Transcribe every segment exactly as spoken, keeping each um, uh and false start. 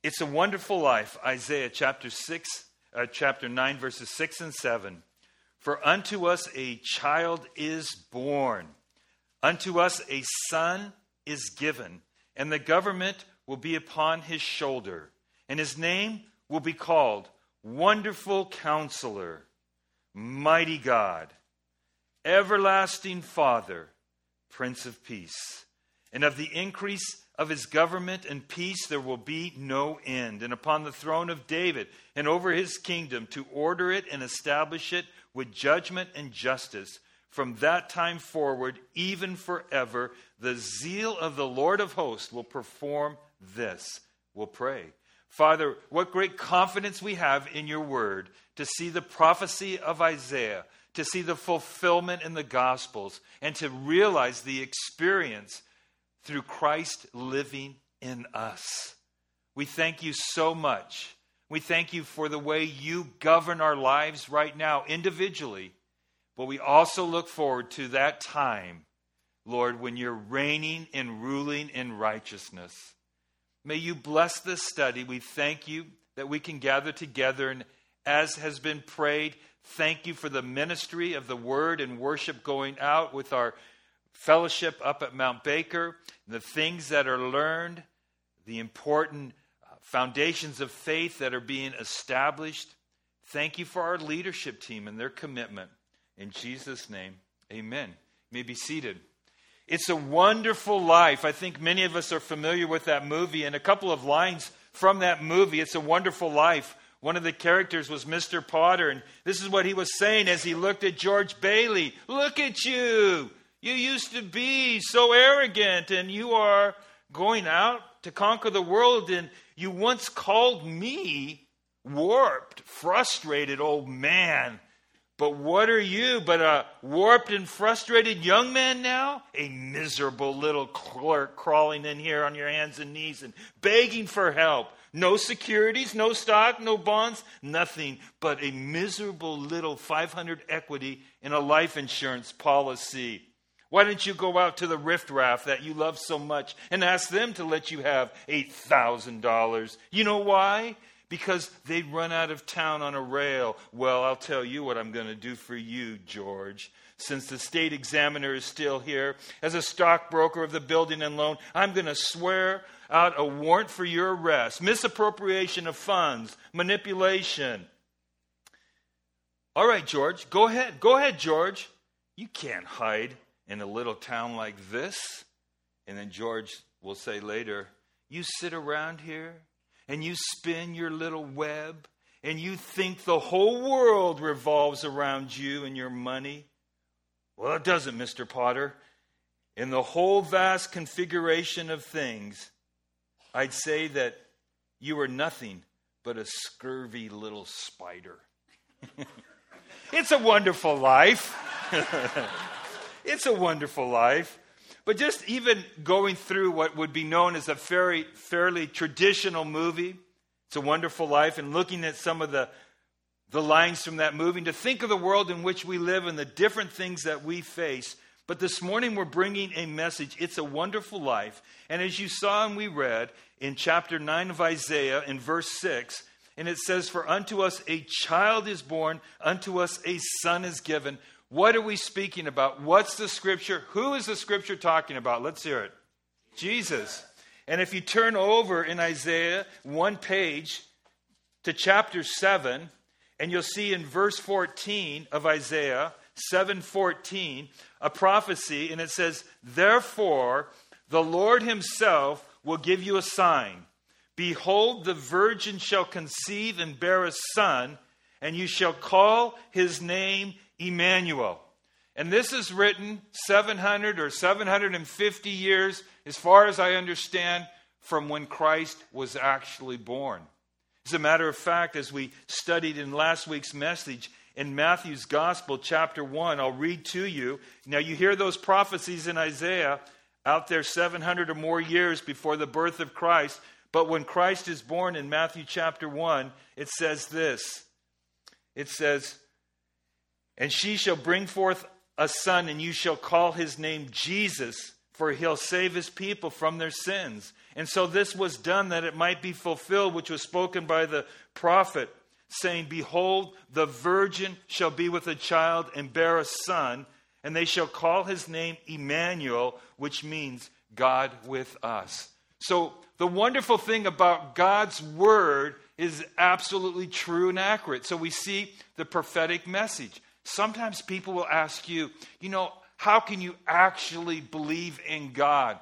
It's a Wonderful Life, Isaiah chapter six, uh, chapter nine, verses six and seven. For unto us a child is born, unto us a son is given, and the government will be upon his shoulder, and his name will be called Wonderful Counselor, Mighty God, Everlasting Father, Prince of Peace. And of the increase of his government and peace there will be no end. And upon the throne of David and over his kingdom, to order it and establish it with judgment and justice from that time forward, even forever. The zeal of the Lord of hosts will perform this. We'll pray. Father, what great confidence we have in your word to see the prophecy of Isaiah, to see the fulfillment in the Gospels, and to realize the experience through Christ living in us. We thank you so much. We thank you for the way you govern our lives right now individually, but we also look forward to that time, Lord, when you're reigning and ruling in righteousness. May you bless this study. We thank you that we can gather together, and as has been prayed, thank you for the ministry of the word and worship going out with our fellowship up at Mount Baker, the things that are learned, the important foundations of faith that are being established. Thank you for our leadership team and their commitment. In Jesus' name, amen. You may be seated. It's a Wonderful Life. I think many of us are familiar with that movie, and a couple of lines from that movie, It's a Wonderful Life. One of the characters was Mister Potter, and this is what he was saying as he looked at George Bailey. Look at you. You used to be so arrogant, and you are going out to conquer the world, and you once called me warped, frustrated old man. But what are you but a warped and frustrated young man now? A miserable little clerk crawling in here on your hands and knees and begging for help. No securities, no stock, no bonds, nothing but a miserable little five hundred equity in a life insurance policy. Why don't you go out to the riffraff that you love so much and ask them to let you have eight thousand dollars? You know why? Because they'd run out of town on a rail. Well, I'll tell you what I'm going to do for you, George. Since the state examiner is still here, as a stockbroker of the building and loan, I'm going to swear out a warrant for your arrest. Misappropriation of funds, manipulation. All right, George, go ahead. Go ahead, George. You can't hide in a little town like this. And then George will say later, you sit around here and you spin your little web and you think the whole world revolves around you and your money. Well, it doesn't, Mister Potter. In the whole vast configuration of things, I'd say that you are nothing but a scurvy little spider. It's a wonderful life. It's a wonderful life. But just even going through what would be known as a very, fairly traditional movie, It's a Wonderful Life, and looking at some of the, the lines from that movie, to think of the world in which we live and the different things that we face. But this morning we're bringing a message, It's a Wonderful Life. And as you saw and we read in chapter nine of Isaiah in verse six, and it says, for unto us a child is born, unto us a son is given. What are we speaking about? What's the scripture? Who is the scripture talking about? Let's hear it. Jesus. And if you turn over in Isaiah one page to chapter seven, and you'll see in verse fourteen of Isaiah, seven fourteen, a prophecy, and it says, therefore, the Lord himself will give you a sign. Behold, the virgin shall conceive and bear a son, and you shall call his name Emmanuel. And this is written seven hundred or seven hundred fifty years, as far as I understand, from when Christ was actually born. As a matter of fact, as we studied in last week's message, in Matthew's Gospel, chapter one, I'll read to you. Now you hear those prophecies in Isaiah out there seven hundred or more years before the birth of Christ. But when Christ is born in Matthew chapter one, it says this. It says, and she shall bring forth a son, and you shall call his name Jesus, for he'll save his people from their sins. And so this was done that it might be fulfilled, which was spoken by the prophet, saying, behold, the virgin shall be with a child and bear a son, and they shall call his name Emmanuel, which means God with us. So the wonderful thing about God's word is absolutely true and accurate. So we see the prophetic message. Sometimes people will ask you, you know, how can you actually believe in God?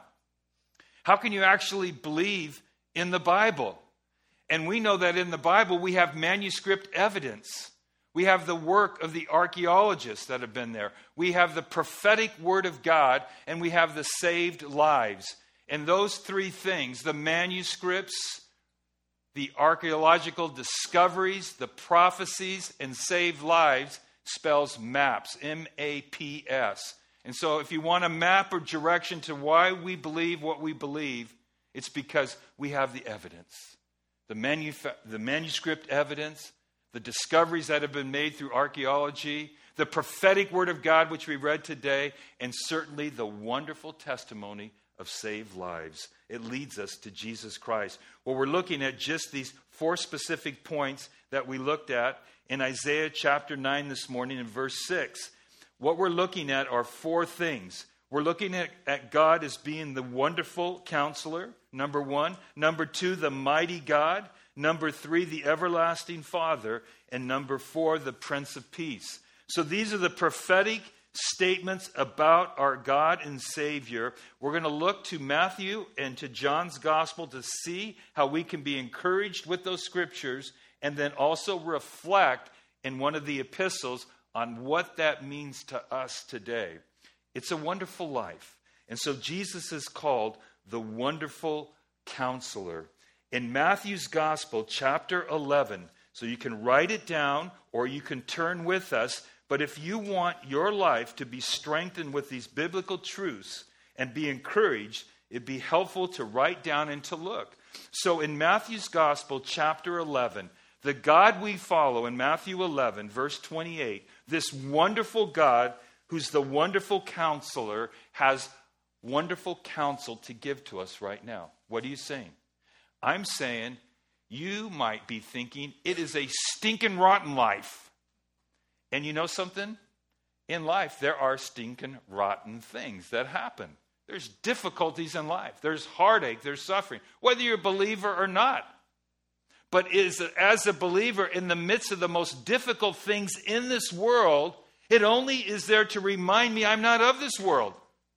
How can you actually believe in the Bible? And we know that in the Bible we have manuscript evidence. We have the work of the archaeologists that have been there. We have the prophetic word of God, and we have the saved lives. And those three things, the manuscripts, the archaeological discoveries, the prophecies, and saved lives, spells maps, M A P S. And so if you want a map or direction to why we believe what we believe, it's because we have the evidence. The, manuf- the manuscript evidence, the discoveries that have been made through archaeology, the prophetic word of God, which we read today, and certainly the wonderful testimony of saved lives. It leads us to Jesus Christ. Well, we're looking at just these four specific points that we looked at in Isaiah chapter nine this morning in verse six. What we're looking at are four things. We're looking at, at God as being the wonderful counselor, number one. Number two, the mighty God. Number three, the everlasting Father. And number four, the Prince of Peace. So these are the prophetic statements about our God and Savior. We're going to look to Matthew and to John's Gospel to see how we can be encouraged with those scriptures, and then also reflect in one of the epistles on what that means to us today. It's a wonderful life. And so Jesus is called the Wonderful Counselor. In Matthew's Gospel, chapter eleven, so you can write it down or you can turn with us, but if you want your life to be strengthened with these biblical truths and be encouraged, it'd be helpful to write down and to look. So in Matthew's Gospel, chapter eleven, the God we follow in Matthew eleven, verse twenty-eight, this wonderful God who's the wonderful counselor has wonderful counsel to give to us right now. What are you saying? I'm saying you might be thinking it is a stinking rotten life. And you know something? In life, there are stinking rotten things that happen. There's difficulties in life. There's heartache. There's suffering, whether you're a believer or not. But is as a believer in the midst of the most difficult things in this world, it only is there to remind me I'm not of this world.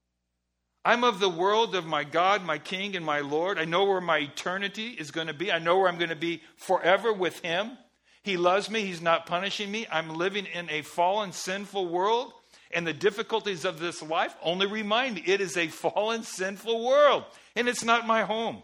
I'm of the world of my God, my King, and my Lord. I know where my eternity is going to be. I know where I'm going to be forever with Him. He loves me. He's not punishing me. I'm living in a fallen, sinful world. And the difficulties of this life only remind me it is a fallen, sinful world. And it's not my home.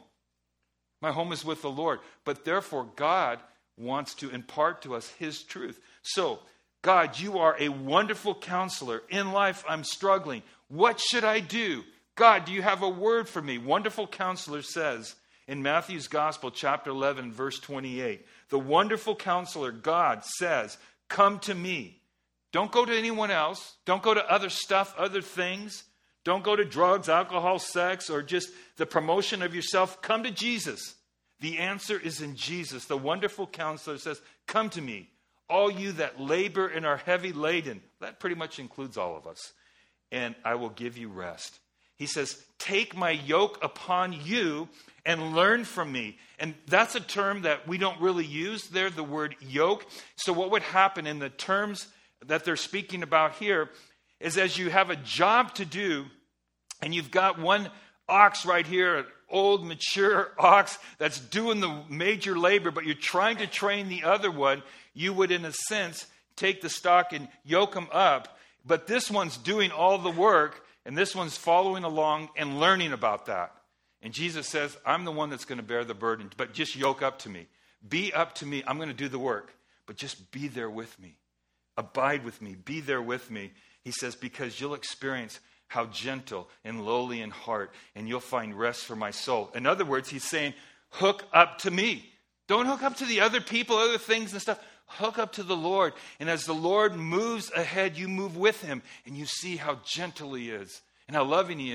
My home is with the Lord. But therefore, God wants to impart to us His truth. So, God, you are a wonderful counselor. In life, I'm struggling. What should I do? God, do you have a word for me? Wonderful counselor says in Matthew's Gospel, chapter eleven, verse twenty-eight, the wonderful counselor, God, says, come to me. Don't go to anyone else. Don't go to other stuff, other things. Don't go to drugs, alcohol, sex, or just the promotion of yourself. Come to Jesus. The answer is in Jesus. The wonderful counselor says, come to me, all you that labor and are heavy laden. That pretty much includes all of us. And I will give you rest. He says, take my yoke upon you and learn from me. And that's a term that we don't really use there, the word yoke. So what would happen in the terms that they're speaking about here is as you have a job to do and you've got one ox right here, an old mature ox that's doing the major labor, but you're trying to train the other one, you would in a sense take the stock and yoke them up. But this one's doing all the work and this one's following along and learning about that. And Jesus says, I'm the one that's going to bear the burden, but just yoke up to me. Be up to me. I'm going to do the work, but just be there with me. Abide with me. Be there with me. He says, because you'll experience how gentle and lowly in heart, and you'll find rest for my soul. In other words, he's saying, hook up to me. Don't hook up to the other people, other things and stuff. Hook up to the Lord. And as the Lord moves ahead, you move with him, and you see how gentle he is and how loving he is.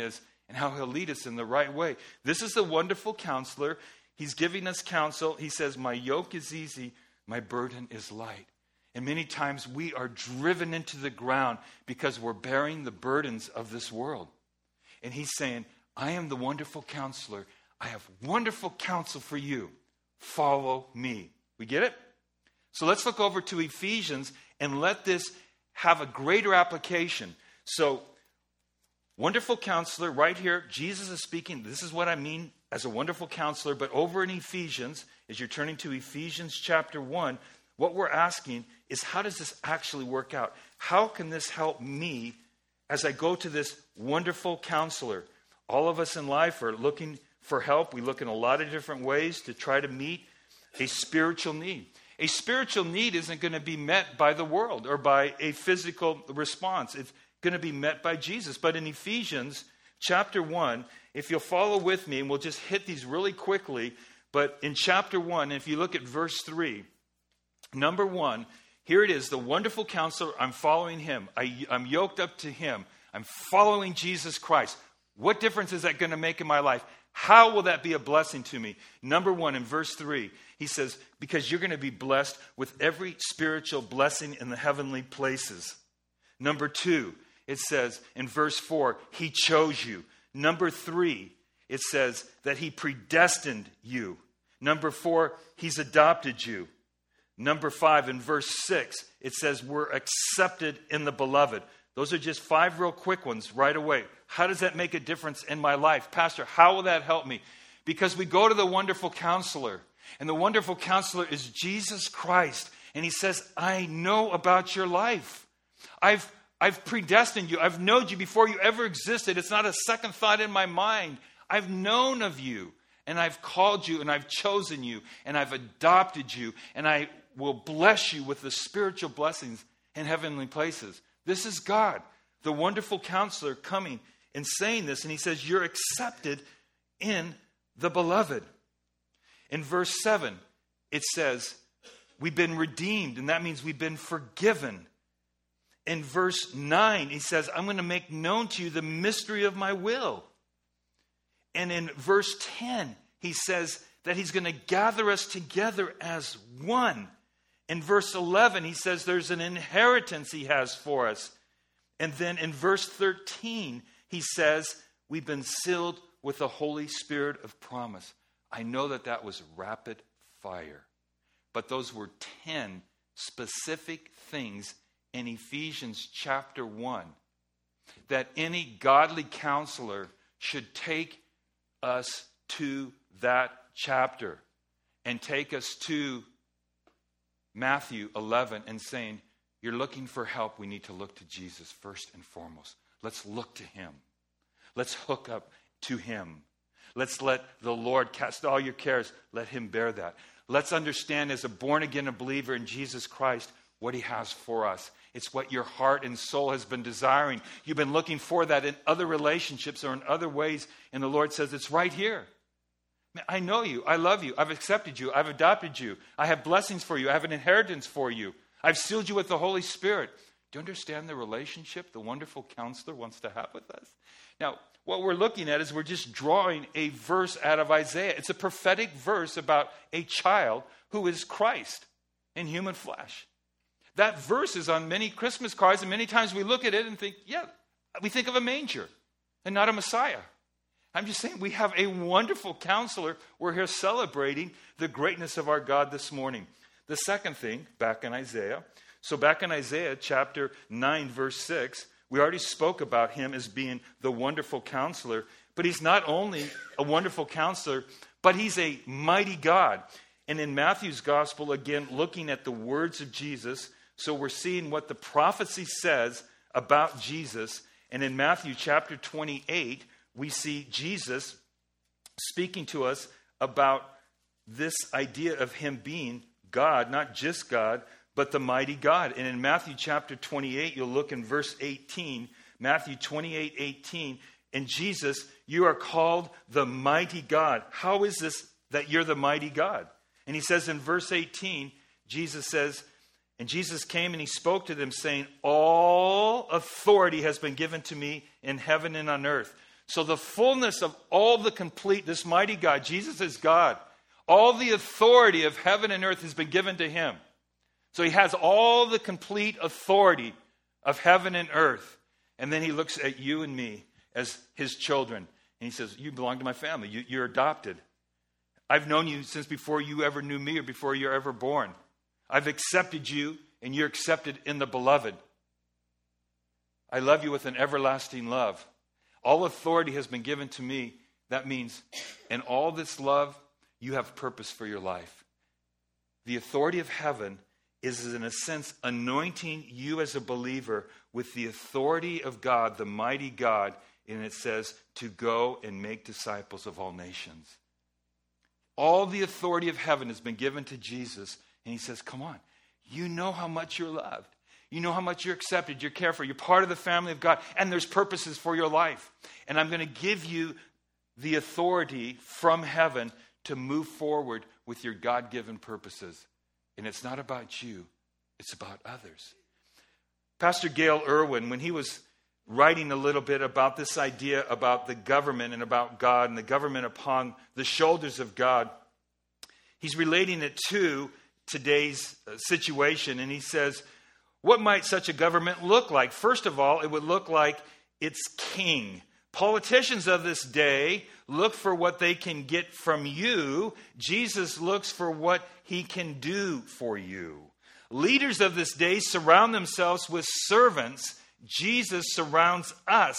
and how he'll lead us in the right way. This is the wonderful counselor. He's giving us counsel. He says, my yoke is easy, my burden is light. And many times we are driven into the ground because we're bearing the burdens of this world. And he's saying, I am the wonderful counselor. I have wonderful counsel for you. Follow me. We get it? So let's look over to Ephesians and let this have a greater application. So, wonderful counselor, right here, Jesus is speaking. This is what I mean as a wonderful counselor. But over in Ephesians, as you're turning to Ephesians chapter one, what we're asking is, how does this actually work out? How can this help me as I go to this wonderful counselor? All of us in life are looking for help. We look in a lot of different ways to try to meet a spiritual need. A spiritual need isn't going to be met by the world or by a physical response. It's going to be met by Jesus. But in Ephesians chapter one, if you'll follow with me, and we'll just hit these really quickly, but in chapter one, if you look at verse three, number one, here it is, the wonderful counselor, I'm following him. I, I'm yoked up to him. I'm following Jesus Christ. What difference is that going to make in my life? How will that be a blessing to me? Number one, in verse three, he says, because you're going to be blessed with every spiritual blessing in the heavenly places. Number two, it says in verse four, he chose you. Number three, it says that he predestined you. Number four, he's adopted you. Number five, in verse six, it says we're accepted in the beloved. Those are just five real quick ones right away. How does that make a difference in my life? Pastor, how will that help me? Because we go to the wonderful counselor, and the wonderful counselor is Jesus Christ. And he says, I know about your life. I've, I've predestined you. I've known you before you ever existed. It's not a second thought in my mind. I've known of you, and I've called you, and I've chosen you, and I've adopted you, and I will bless you with the spiritual blessings in heavenly places. This is God, the wonderful counselor, coming and saying this. And he says, you're accepted in the beloved. In verse seven, it says, we've been redeemed. And that means we've been forgiven. In verse nine, he says, I'm going to make known to you the mystery of my will. And in verse ten, he says that he's going to gather us together as one. In verse eleven, he says there's an inheritance he has for us. And then in verse thirteen, he says we've been sealed with the Holy Spirit of promise. I know that that was rapid fire. But those were ten specific things in Ephesians chapter one that any godly counselor should take us to that chapter and take us to Matthew eleven and saying, you're looking for help, we need to look to Jesus first and foremost. Let's look to him. Let's hook up to him. Let's let the Lord cast all your cares. Let him bear that. Let's understand as a born-again believer in Jesus Christ what he has for us. It's what your heart and soul has been desiring. You've been looking for that in other relationships or in other ways, and the Lord says, it's right here. I know you. I love you. I've accepted you. I've adopted you. I have blessings for you. I have an inheritance for you. I've sealed you with the Holy Spirit. Do you understand the relationship the wonderful counselor wants to have with us? Now, what we're looking at is we're just drawing a verse out of Isaiah. It's a prophetic verse about a child who is Christ in human flesh. That verse is on many Christmas cards, and many times we look at it and think, yeah, we think of a manger and not a Messiah. I'm just saying we have a wonderful counselor. We're here celebrating the greatness of our God this morning. The second thing, back in Isaiah. So back in Isaiah chapter nine, verse six, we already spoke about him as being the wonderful counselor. But he's not only a wonderful counselor, but he's a mighty God. And in Matthew's gospel, again, looking at the words of Jesus, so we're seeing what the prophecy says about Jesus. And in Matthew chapter twenty-eight, we see Jesus speaking to us about this idea of him being God, not just God, but the mighty God. And in Matthew chapter twenty-eight, you'll look in verse eighteen, Matthew twenty-eight, eighteen, and Jesus, you are called the mighty God. How is this that you're the mighty God? And he says in verse eighteen, Jesus says, and Jesus came and he spoke to them saying, all authority has been given to me in heaven and on earth. So the fullness of all the complete, this mighty God, Jesus is God. All the authority of heaven and earth has been given to him. So he has all the complete authority of heaven and earth. And then he looks at you and me as his children. And he says, you belong to my family. You, you're adopted. I've known you since before you ever knew me or before you were ever born. I've accepted you and you're accepted in the beloved. I love you with an everlasting love. All authority has been given to me. That means in all this love, you have purpose for your life. The authority of heaven is, in a sense, anointing you as a believer with the authority of God, the mighty God, and it says to go and make disciples of all nations. All the authority of heaven has been given to Jesus, and he says, come on, you know how much you're loved. You know how much you're accepted, you're cared for, you're part of the family of God, and there's purposes for your life. And I'm going to give you the authority from heaven to move forward with your God-given purposes. And it's not about you, it's about others. Pastor Gail Irwin, when he was writing a little bit about this idea about the government and about God and the government upon the shoulders of God, he's relating it to today's situation. And he says, what might such a government look like? First of all, it would look like its king. Politicians of this day look for what they can get from you. Jesus looks for what he can do for you. Leaders of this day surround themselves with servants. Jesus surrounds us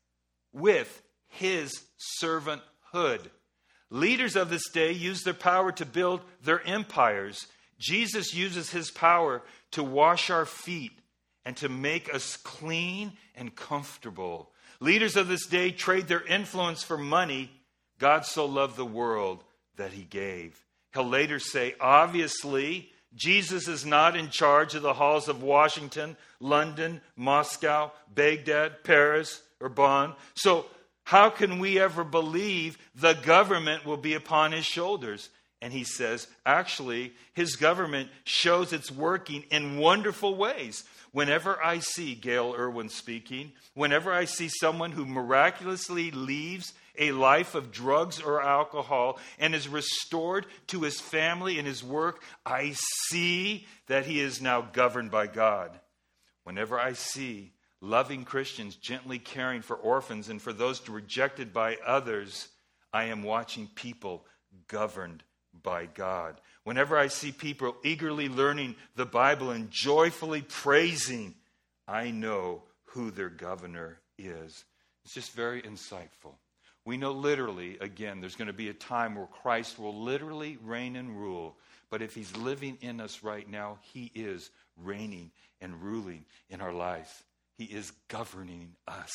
with his servanthood. Leaders of this day use their power to build their empires. Jesus uses his power to wash our feet and to make us clean and comfortable. Leaders of this day trade their influence for money. God so loved the world that he gave. He'll later say, obviously, Jesus is not in charge of the halls of Washington, London, Moscow, Baghdad, Paris, or Bonn. So how can we ever believe the government will be upon his shoulders? And he says, actually, his government shows it's working in wonderful ways. Whenever I see, Gail Irwin speaking, whenever I see someone who miraculously leaves a life of drugs or alcohol and is restored to his family and his work, I see that he is now governed by God. Whenever I see loving Christians gently caring for orphans and for those rejected by others, I am watching people governed by God. Whenever I see people eagerly learning the Bible and joyfully praising, I know who their governor is. It's just very insightful. We know literally, again, there's going to be a time where Christ will literally reign and rule. But if he's living in us right now, he is reigning and ruling in our life. He is governing us.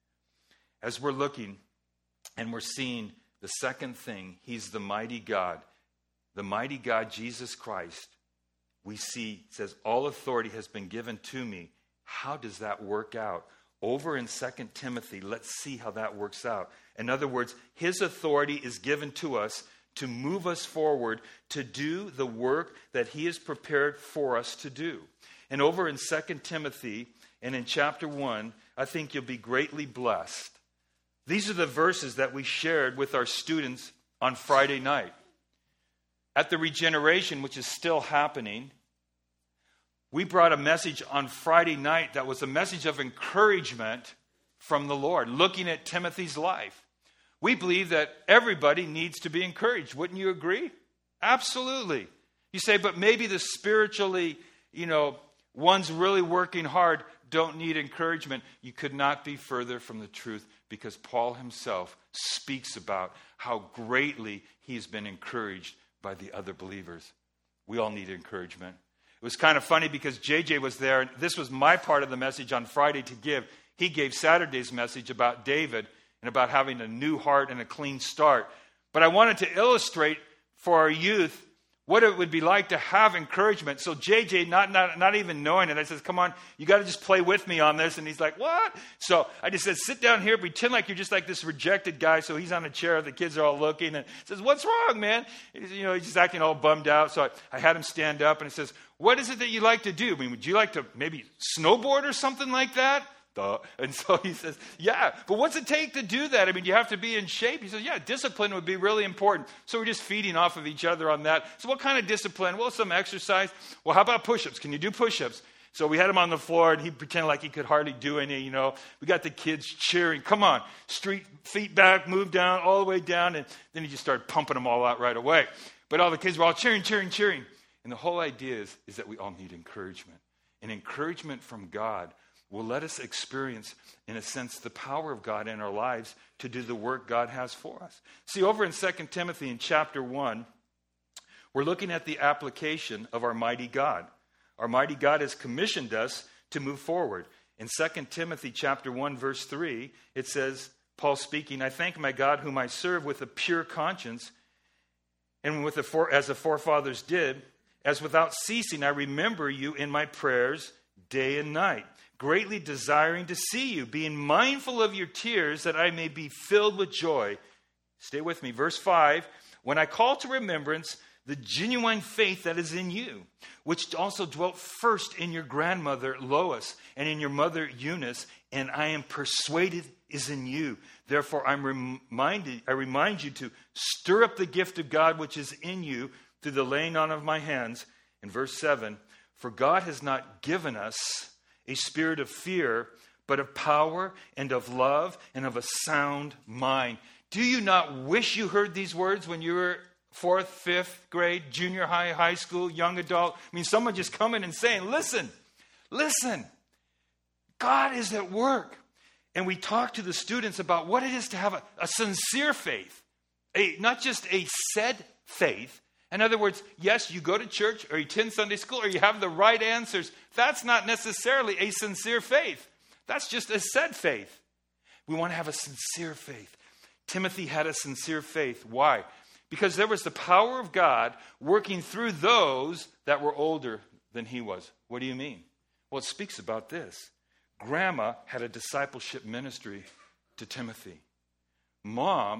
As we're looking and we're seeing the second thing, he's the mighty God. The mighty God, Jesus Christ, we see, it says, all authority has been given to me. How does that work out? Over in Second Timothy, let's see how that works out. In other words, his authority is given to us to move us forward to do the work that he has prepared for us to do. And over in Second Timothy and in chapter one, I think you'll be greatly blessed. These are the verses that we shared with our students on Friday night. At the Regeneration, which is still happening, we brought a message on Friday night that was a message of encouragement from the Lord, looking at Timothy's life. We believe that everybody needs to be encouraged. Wouldn't you agree? Absolutely. You say, but maybe the spiritually, you know, ones really working hard don't need encouragement. You could not be further from the truth, because Paul himself speaks about how greatly he's been encouraged by the other believers. We all need encouragement. It was kind of funny because J J was there, and this was my part of the message on Friday to give. He gave Saturday's message about David and about having a new heart and a clean start. But I wanted to illustrate for our youth what it would be like to have encouragement. So J J, not, not, not even knowing it, I says, come on, you got to just play with me on this. And he's like, what? So I just said, sit down here, pretend like you're just like this rejected guy. So he's on a chair, the kids are all looking, and says, what's wrong, man? He's, you know, he's just acting all bummed out. So I, I had him stand up, and he says, what is it that you like to do? I mean, would you like to maybe snowboard or something like that? duh. And so he says, yeah, but what's it take to do that? I mean, you have to be in shape. He says, yeah, discipline would be really important. So we're just feeding off of each other on that. So what kind of discipline? Well, some exercise. Well, how about push-ups? Can you do push-ups? So we had him on the floor, and he pretended like he could hardly do any, you know. We got the kids cheering. Come on, street, feet back, move down, all the way down. And then he just started pumping them all out right away. But all the kids were all cheering, cheering, cheering. And the whole idea is, is that we all need encouragement. And encouragement from God will let us experience, in a sense, the power of God in our lives to do the work God has for us. See, over in Second Timothy in chapter one, we're looking at the application of our mighty God. Our mighty God has commissioned us to move forward. In Second Timothy chapter one, verse three, it says, Paul speaking, I thank my God whom I serve with a pure conscience, and with the fore, as the forefathers did, as without ceasing I remember you in my prayers day and night, greatly desiring to see you, being mindful of your tears, that I may be filled with joy. Stay with me. Verse five, when I call to remembrance the genuine faith that is in you, which also dwelt first in your grandmother Lois and in your mother Eunice, and I am persuaded is in you. Therefore, I'm reminded, I remind you to stir up the gift of God which is in you through the laying on of my hands. In verse seven, for God has not given us a spirit of fear, but of power and of love and of a sound mind. Do you not wish you heard these words when you were fourth, fifth grade, junior high, high school, young adult? I mean, someone just coming and saying, listen, listen, God is at work. And we talk to the students about what it is to have a, a sincere faith, a, not just a said faith. In other words, yes, you go to church or you attend Sunday school or you have the right answers. That's not necessarily a sincere faith. That's just a said faith. We want to have a sincere faith. Timothy had a sincere faith. Why? Because there was the power of God working through those that were older than he was. What do you mean? Well, it speaks about this. Grandma had a discipleship ministry to Timothy. Mom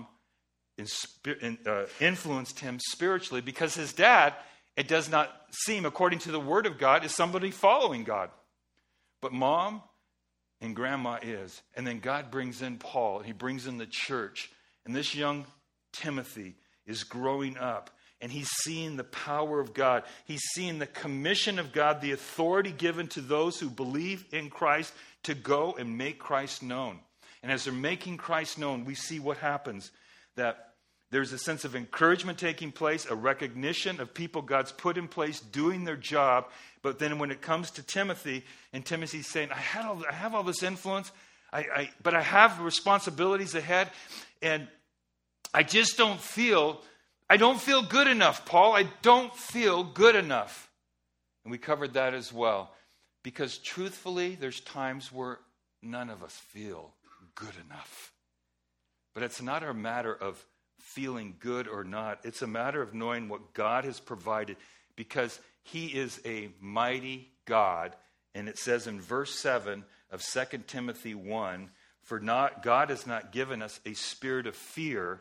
in, uh, influenced him spiritually because his dad, it does not seem, according to the Word of God, is somebody following God. But Mom and Grandma is. And then God brings in Paul, and he brings in the church. And this young Timothy is growing up, and he's seeing the power of God. He's seeing the commission of God, the authority given to those who believe in Christ to go and make Christ known. And as they're making Christ known, we see what happens, that there's a sense of encouragement taking place, a recognition of people God's put in place doing their job. But then when it comes to Timothy, and Timothy's saying, I, had all, I have all this influence, I, I, but I have responsibilities ahead, and I just don't feel, I don't feel good enough, Paul. I don't feel good enough. And we covered that as well. Because truthfully, there's times where none of us feel good enough. But it's not a matter of feeling good or not. It's a matter of knowing what God has provided, because he is a mighty God. And it says in verse seven of Second Timothy one, for not God has not given us a spirit of fear,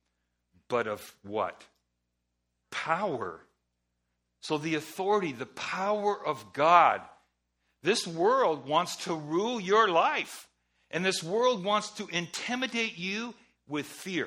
but of what? Power. So the authority, the power of God. This world wants to rule your life. And this world wants to intimidate you with fear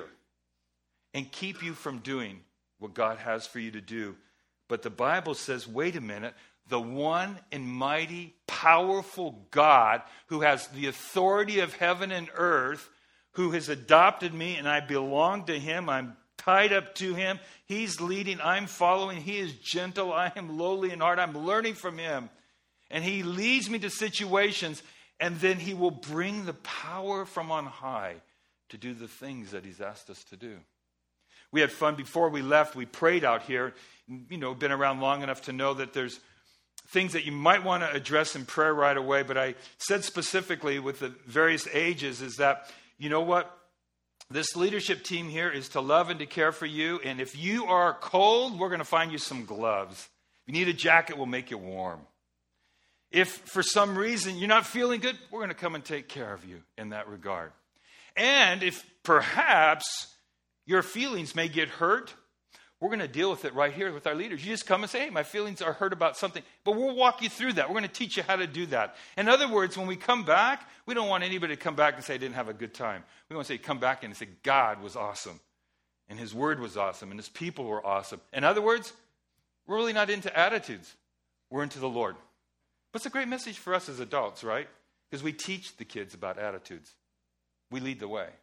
and keep you from doing what God has for you to do. But the Bible says, wait a minute, the one and mighty, powerful God who has the authority of heaven and earth, who has adopted me and I belong to him, I'm tied up to him, he's leading, I'm following, he is gentle, I am lowly in heart, I'm learning from him. And he leads me to situations, and then he will bring the power from on high to do the things that he's asked us to do. We had fun before we left. We prayed out here. You know, been around long enough to know that there's things that you might want to address in prayer right away. But I said specifically with the various ages is that, you know what? This leadership team here is to love and to care for you. And if you are cold, we're going to find you some gloves. If you need a jacket, we'll make you warm. If for some reason you're not feeling good, we're going to come and take care of you in that regard. And if perhaps your feelings may get hurt, we're going to deal with it right here with our leaders. You just come and say, hey, my feelings are hurt about something. But we'll walk you through that. We're going to teach you how to do that. In other words, when we come back, we don't want anybody to come back and say I didn't have a good time. We want to say, come back and say, God was awesome. And his word was awesome. And his people were awesome. In other words, we're really not into attitudes. We're into the Lord. But it's a great message for us as adults, right? Because we teach the kids about attitudes. We lead the way.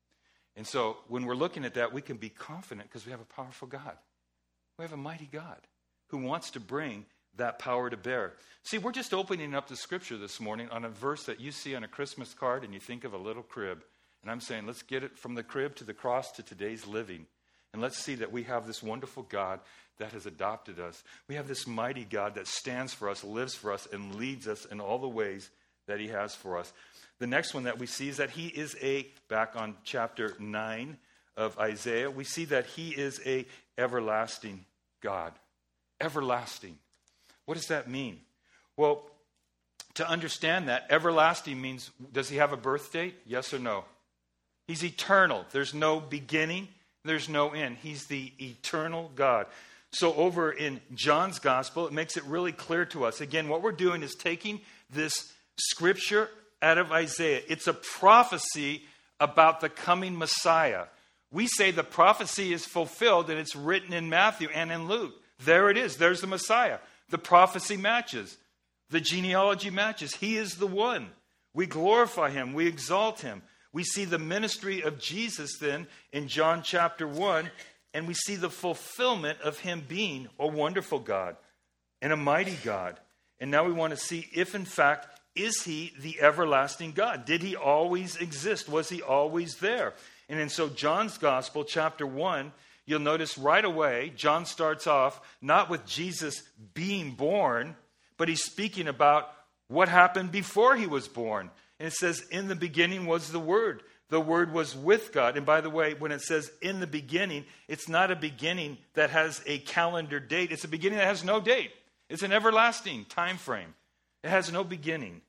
And so when we're looking at that, we can be confident because we have a powerful God. We have a mighty God who wants to bring that power to bear. See, we're just opening up the scripture this morning on a verse that you see on a Christmas card and you think of a little crib. And I'm saying, let's get it from the crib to the cross to today's living. And let's see that we have this wonderful God that has adopted us. We have this mighty God that stands for us, lives for us, and leads us in all the ways that he has for us. The next one that we see is that he is a, back on chapter nine of Isaiah, we see that he is a everlasting God. Everlasting. What does that mean? Well, to understand that, everlasting means, does he have a birth date? Yes or no? He's eternal. There's no beginning. There's no end. He's the eternal God. So over in John's gospel, it makes it really clear to us. Again, what we're doing is taking this scripture out of Isaiah. It's a prophecy about the coming Messiah. We say the prophecy is fulfilled and it's written in Matthew and in Luke. There it is. There's the Messiah. The prophecy matches. The genealogy matches. He is the one. We glorify him. We exalt him. We see the ministry of Jesus then in John chapter one, and we see the fulfillment of him being a wonderful God and a mighty God. And now we want to see if in fact, is he the everlasting God? Did he always exist? Was he always there? And in so John's gospel, chapter one, you'll notice right away, John starts off not with Jesus being born, but he's speaking about what happened before he was born. And it says, in the beginning was the Word. The Word was with God. And by the way, when it says in the beginning, it's not a beginning that has a calendar date. It's a beginning that has no date. It's an everlasting time frame. It has no beginning.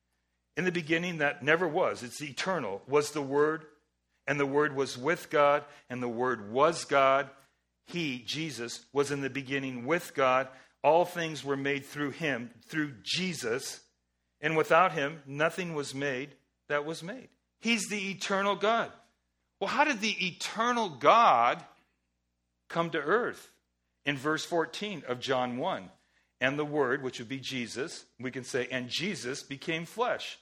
In the beginning that never was, it's eternal, was the Word, and the Word was with God, and the Word was God. He, Jesus, was in the beginning with God. All things were made through him, through Jesus, and without him, nothing was made that was made. He's the eternal God. Well, how did the eternal God come to earth? In verse fourteen of John one, and the Word, which would be Jesus, we can say, and Jesus became flesh.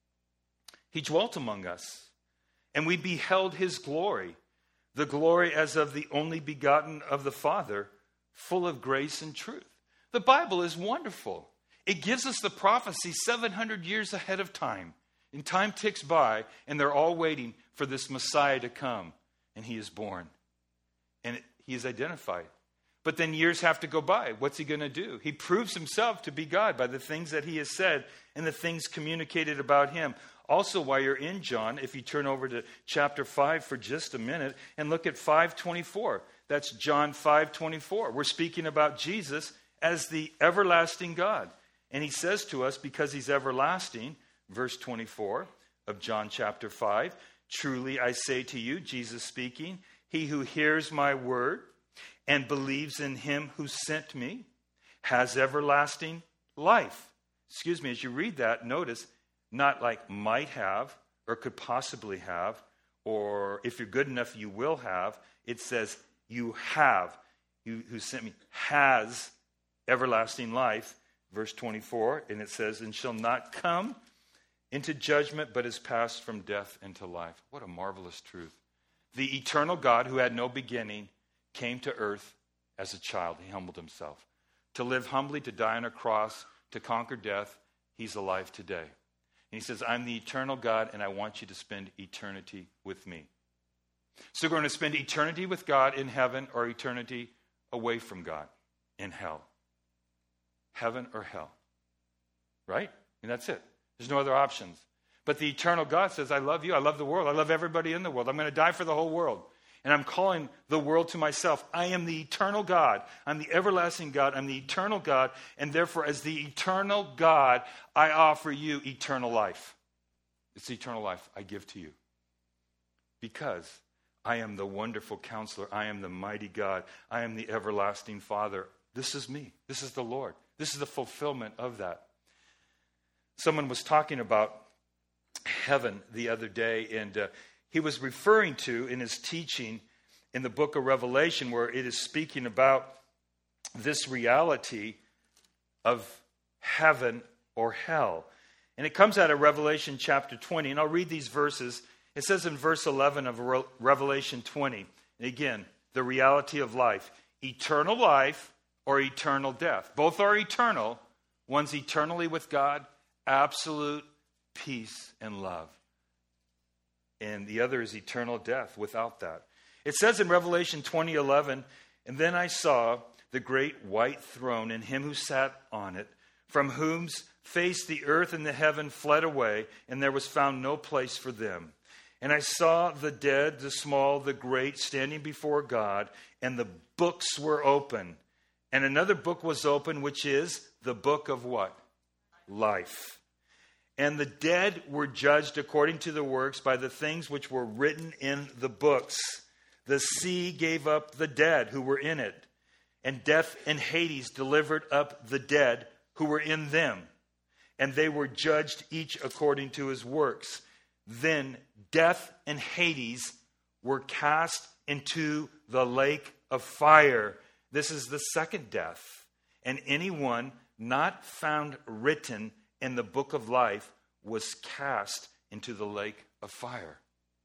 He dwelt among us, and we beheld his glory, the glory as of the only begotten of the Father, full of grace and truth. The Bible is wonderful. It gives us the prophecy seven hundred years ahead of time. And time ticks by, and they're all waiting for this Messiah to come. And he is born. And he is identified. But then years have to go by. What's he going to do? He proves himself to be God by the things that he has said and the things communicated about him. Also, while you're in John, if you turn over to chapter five for just a minute and look at five twenty-four. That's John five twenty-four. We're speaking about Jesus as the everlasting God. And he says to us, because he's everlasting, verse twenty-four of John chapter five, truly I say to you, Jesus speaking, he who hears my word and believes in him who sent me has everlasting life. Excuse me, as you read that, notice, not like might have or could possibly have, or if you're good enough, you will have. It says you have, you who sent me has everlasting life. Verse twenty-four, and it says, and shall not come into judgment, but is passed from death into life. What a marvelous truth. The eternal God who had no beginning came to earth as a child. He humbled himself. To live humbly, to die on a cross, to conquer death, he's alive today. And he says, I'm the eternal God, and I want you to spend eternity with me. So we're going to spend eternity with God in heaven or eternity away from God in hell. Heaven or hell. Right? And that's it. There's no other options. But the eternal God says, I love you. I love the world. I love everybody in the world. I'm going to die for the whole world. And I'm calling the world to myself. I am the eternal God. I'm the everlasting God. I'm the eternal God. And therefore, as the eternal God, I offer you eternal life. It's the eternal life I give to you. Because I am the wonderful counselor. I am the mighty God. I am the everlasting Father. This is me. This is the Lord. This is the fulfillment of that. Someone was talking about heaven the other day, and uh, he was referring to in his teaching in the book of Revelation, where it is speaking about this reality of heaven or hell. And it comes out of Revelation chapter twenty, and I'll read these verses. It says in verse eleven of Re- Revelation twenty, and again, the reality of life, eternal life or eternal death. Both are eternal. One's eternally with God, absolute peace and love. And the other is eternal death without that. It says in Revelation twenty eleven, and then I saw the great white throne and him who sat on it, from whose face the earth and the heaven fled away, and there was found no place for them. And I saw the dead, the small, the great, standing before God, and the books were open. And another book was open, which is the book of what? Life. And the dead were judged according to the works by the things which were written in the books. The sea gave up the dead who were in it, and death and Hades delivered up the dead who were in them. And they were judged each according to his works. Then death and Hades were cast into the lake of fire. This is the second death. And anyone not found written in the book of life was cast into the lake of fire.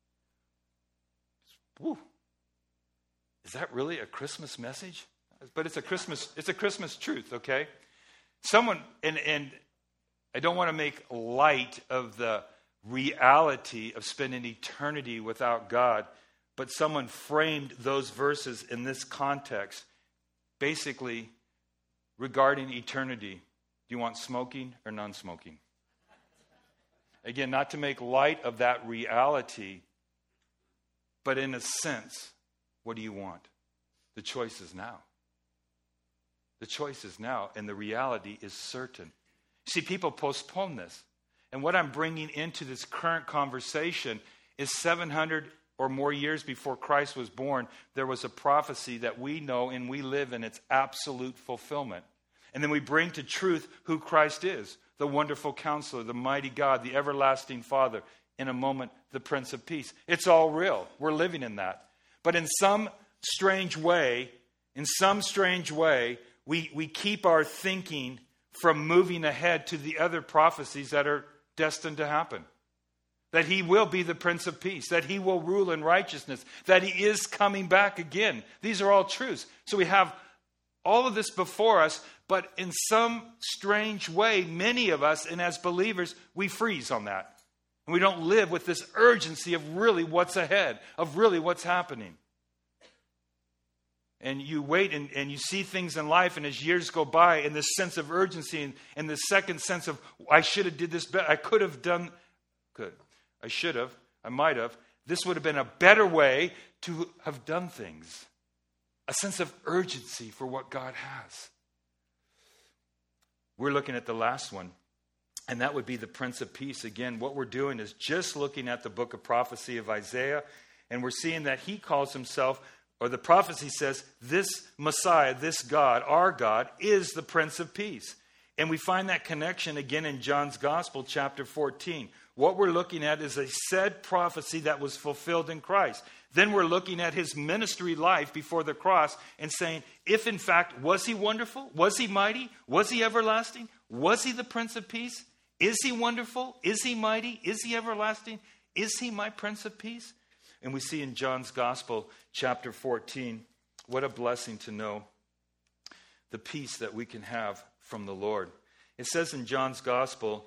Woo. Is that really a Christmas message? But it's a Christmas, it's a Christmas truth, okay? Someone, and, and I don't want to make light of the reality of spending eternity without God, but someone framed those verses in this context, basically regarding eternity. Do you want smoking or non-smoking? Again, not to make light of that reality, but in a sense, what do you want? The choice is now. The choice is now, and the reality is certain. See, people postpone this. And what I'm bringing into this current conversation is seven hundred or more years before Christ was born, there was a prophecy that we know and we live in its absolute fulfillment. And then we bring to truth who Christ is, the wonderful counselor, the mighty God, the everlasting Father, in a moment, the Prince of Peace. It's all real. We're living in that. But in some strange way, in some strange way, we, we keep our thinking from moving ahead to the other prophecies that are destined to happen. That he will be the Prince of Peace, that he will rule in righteousness, that he is coming back again. These are all truths. So we have all of this before us, but in some strange way, many of us, and as believers, we freeze on that. And we don't live with this urgency of really what's ahead, of really what's happening. And you wait and, and you see things in life, and as years go by, and this sense of urgency, and, and the second sense of, I should have did this better, I could have done, good, I should have, I might have, this would have been a better way to have done things. A sense of urgency for what God has. We're looking at the last one, and that would be the Prince of Peace. Again, what we're doing is just looking at the book of prophecy of Isaiah, and we're seeing that he calls himself, or the prophecy says, this Messiah, this God, our God, is the Prince of Peace. And we find that connection again in John's Gospel, chapter fourteen. What we're looking at is a said prophecy that was fulfilled in Christ. Then we're looking at his ministry life before the cross and saying, if in fact, was he wonderful? Was he mighty? Was he everlasting? Was he the Prince of Peace? Is he wonderful? Is he mighty? Is he everlasting? Is he my Prince of Peace? And we see in John's Gospel, chapter fourteen, what a blessing to know the peace that we can have from the Lord. It says in John's Gospel,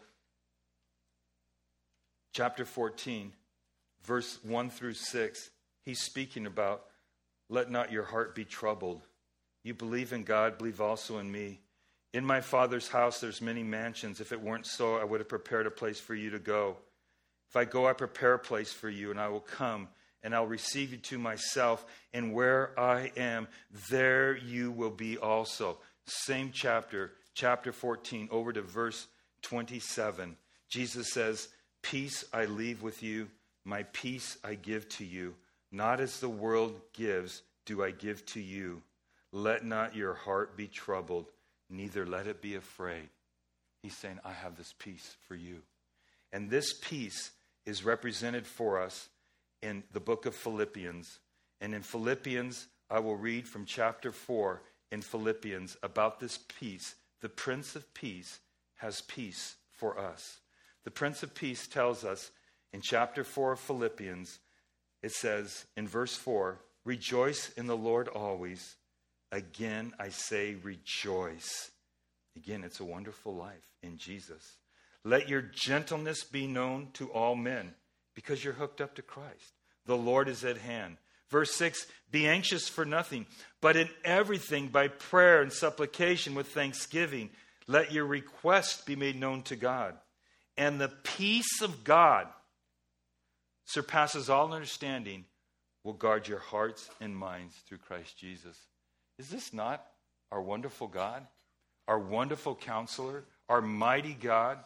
chapter fourteen, verse one through six, he's speaking about, let not your heart be troubled. You believe in God, believe also in me. In my Father's house there's many mansions. If it weren't so, I would have prepared a place for you to go. If I go, I prepare a place for you, and I will come, and I'll receive you to myself, and where I am, there you will be also. Same chapter, chapter fourteen, over to verse twenty-seven. Jesus says, peace I leave with you, my peace I give to you. Not as the world gives, do I give to you. Let not your heart be troubled, neither let it be afraid. He's saying, I have this peace for you. And this peace is represented for us in the book of Philippians. And in Philippians, I will read from chapter four in Philippians about this peace. The Prince of Peace has peace for us. The Prince of Peace tells us in chapter four of Philippians, it says in verse four, rejoice in the Lord always. Again, I say rejoice. Again, it's a wonderful life in Jesus. Let your gentleness be known to all men because you're hooked up to Christ. The Lord is at hand. Verse six, be anxious for nothing, but in everything by prayer and supplication with thanksgiving, let your request be made known to God. And the peace of God surpasses all understanding, will guard your hearts and minds through Christ Jesus. Is this not our wonderful God? Our wonderful counselor? Our mighty God?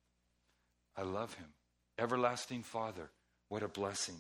I love him. Everlasting Father. What a blessing.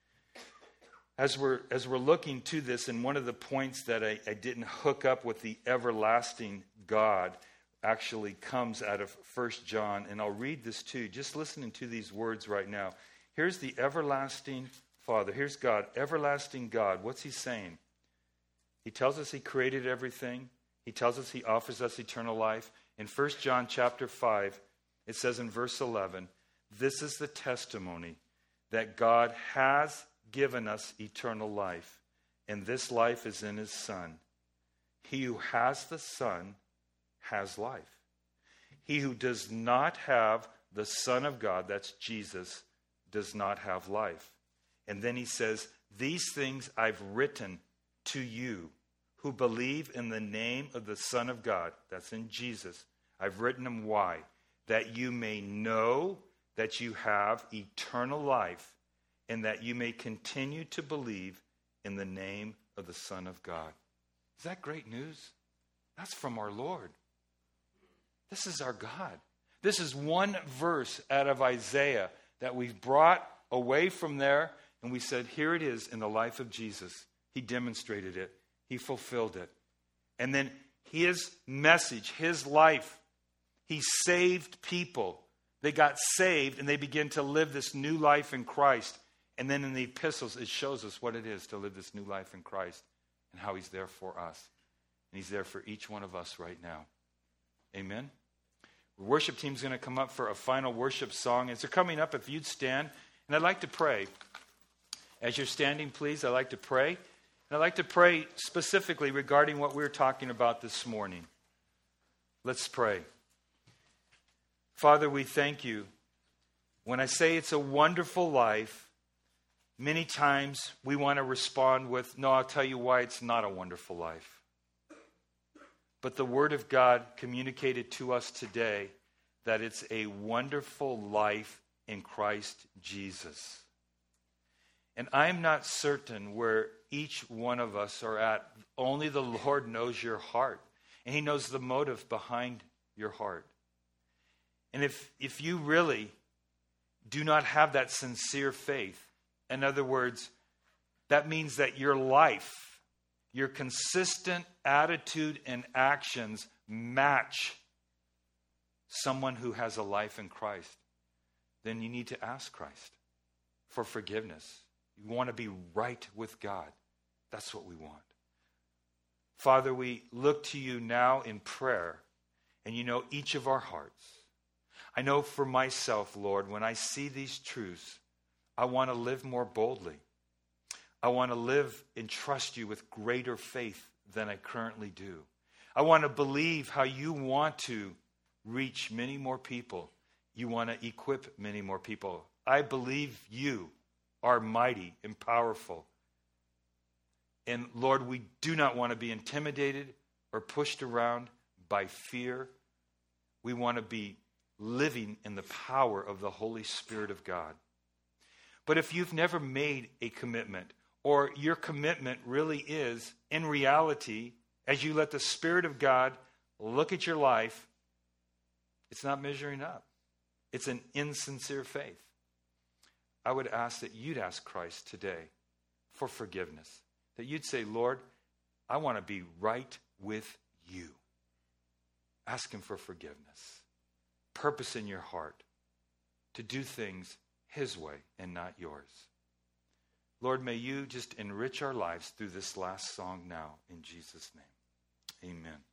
As we're, as we're looking to this, and one of the points that I, I didn't hook up with the everlasting God actually comes out of First John, and I'll read this too. Just listening to these words right now. Here's the everlasting Father. Here's God, everlasting God. What's he saying? He tells us he created everything. He tells us he offers us eternal life. In First John chapter five, it says in verse eleven, this is the testimony that God has given us eternal life, and this life is in his Son. He who has the Son has life. He who does not have the Son of God, that's Jesus, does not have life. And then he says, these things I've written to you who believe in the name of the Son of God, that's in Jesus. I've written them why? That you may know that you have eternal life, and that you may continue to believe in the name of the Son of God. Is that great news? That's from our Lord. This is our God. This is one verse out of Isaiah that we've brought away from there, and we said, here it is in the life of Jesus. He demonstrated it. He fulfilled it. And then his message, his life, he saved people. They got saved, and they began to live this new life in Christ. And then in the epistles, it shows us what it is to live this new life in Christ and how he's there for us. And he's there for each one of us right now. Amen? The worship team's going to come up for a final worship song. As they're coming up, if you'd stand, and I'd like to pray. As you're standing, please, I'd like to pray. And I'd like to pray specifically regarding what we were talking about this morning. Let's pray. Father, we thank you. When I say it's a wonderful life, many times we want to respond with, no, I'll tell you why it's not a wonderful life. But the Word of God communicated to us today that it's a wonderful life in Christ Jesus. And I'm not certain where each one of us are at. Only the Lord knows your heart. And he knows the motive behind your heart. And if, if you really do not have that sincere faith, in other words, that means that your life, your consistent attitude and actions match someone who has a life in Christ, then you need to ask Christ for forgiveness. You want to be right with God. That's what we want. Father, we look to you now in prayer, and you know each of our hearts. I know for myself, Lord, when I see these truths, I want to live more boldly. I want to live and trust you with greater faith than I currently do. I want to believe how you want to reach many more people. You want to equip many more people. I believe you are mighty and powerful. And Lord, we do not want to be intimidated or pushed around by fear. We want to be living in the power of the Holy Spirit of God. But if you've never made a commitment, or your commitment really is, in reality, as you let the Spirit of God look at your life, it's not measuring up. It's an insincere faith. I would ask that you'd ask Christ today for forgiveness. That you'd say, Lord, I want to be right with you. Ask him for forgiveness. Purpose in your heart to do things his way and not yours. Lord, may you just enrich our lives through this last song now, in Jesus' name. Amen.